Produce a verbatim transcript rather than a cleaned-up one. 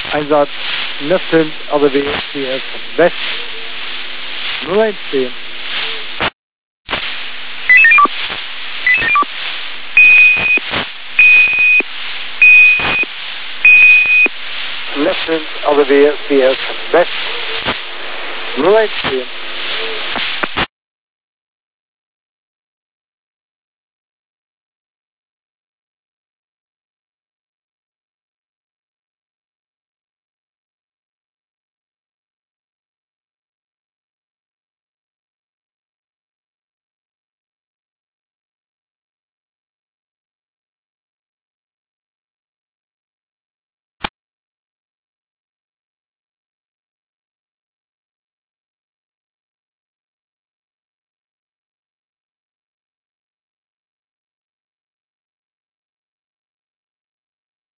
Einsatz Left-Hand A B W C S West null eins zehn. Left-Hand A B W C S West null eins zehn.